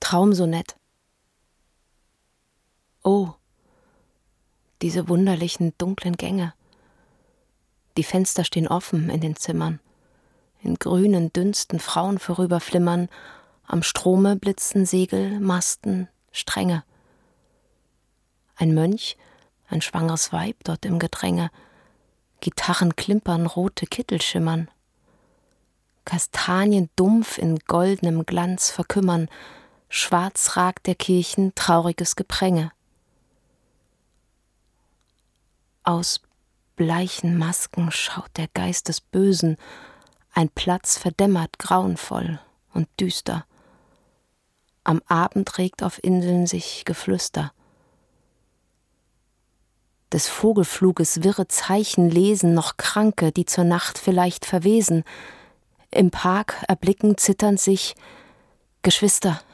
Traumsonett. Oh, diese wunderlichen dunklen Gänge. Die Fenster stehen offen in den Zimmern. In grünen Dünsten Frauen vorüberflimmern. Am Strome blitzen Segel, Masten, Stränge. Ein Mönch, ein schwangeres Weib dort im Gedränge. Gitarren klimpern, rote Kittel schimmern. Kastanien dumpf in goldenem Glanz verkümmern. Schwarz ragt der Kirchen trauriges Gepränge. Aus bleichen Masken schaut der Geist des Bösen, ein Platz verdämmert grauenvoll und düster. Am Abend regt auf Inseln sich Geflüster. Des Vogelfluges wirre Zeichen lesen noch Kranke, die zur Nacht vielleicht verwesen. Im Park erblicken zitternd sich Geschwister,